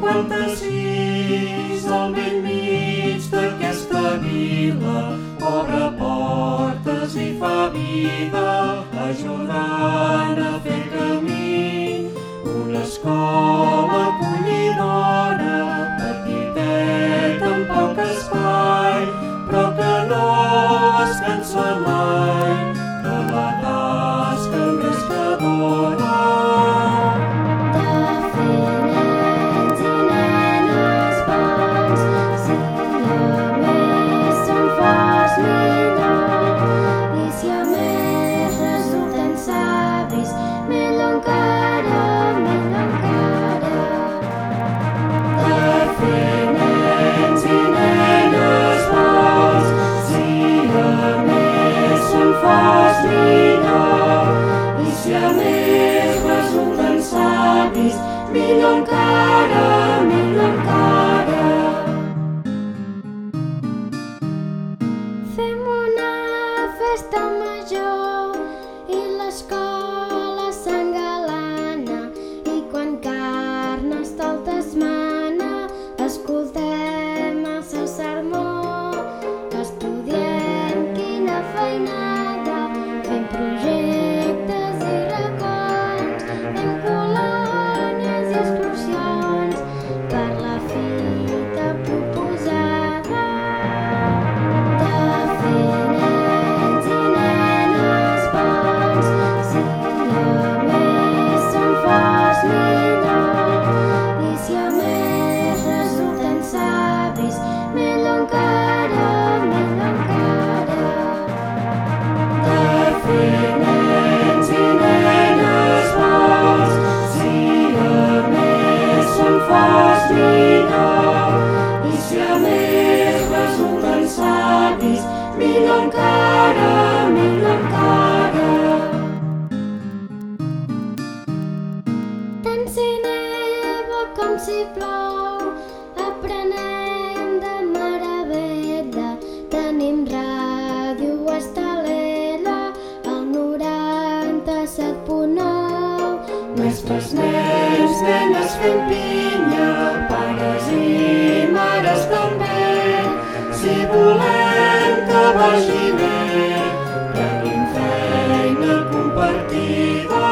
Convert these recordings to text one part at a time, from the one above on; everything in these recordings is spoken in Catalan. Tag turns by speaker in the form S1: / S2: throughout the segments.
S1: 56, al bell mig d'aquesta vila, obre portes i fa vida, ajudant a fer camí. Una escola acollidora, petiteta amb poc espai, però que no es cansa mai de la tasca més que dona. Millor encara, millor encara.
S2: Fem una festa major i l'escola s'engalana, i quan Carnestoltes mana escoltem el seu sermó. Estudiem quina feinada, fem projectes i racons, fem colònies i excursions per la fita proposada. De fer nens i nenes bons, si a més són forts millor, i si a més resulten savis, millor encara, millor encara.
S1: De fer nens i nenes bons, si a més són forts millor, i si a més resulten savis, millor encara, millor encara.
S2: Tant si neva com si plou, aprenem de meravella. Tenim ràdio Estalella, al 97.9.
S1: Mestres, nens, nenes fent pinya, pares i mares també. Si volem que vagi bé, tenim feina compartida.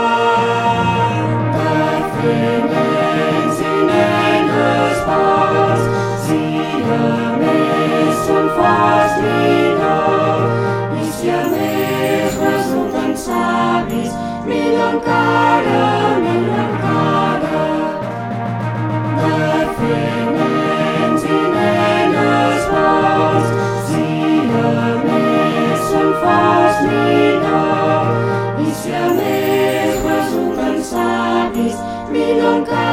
S1: De fer nens i nenes bons, si a més són forts millor, i si a més resulten savis, millor encara, millor encara. De fer nens i nenes bons, si a més són forts millor, i si a més resulten savis, millor encara.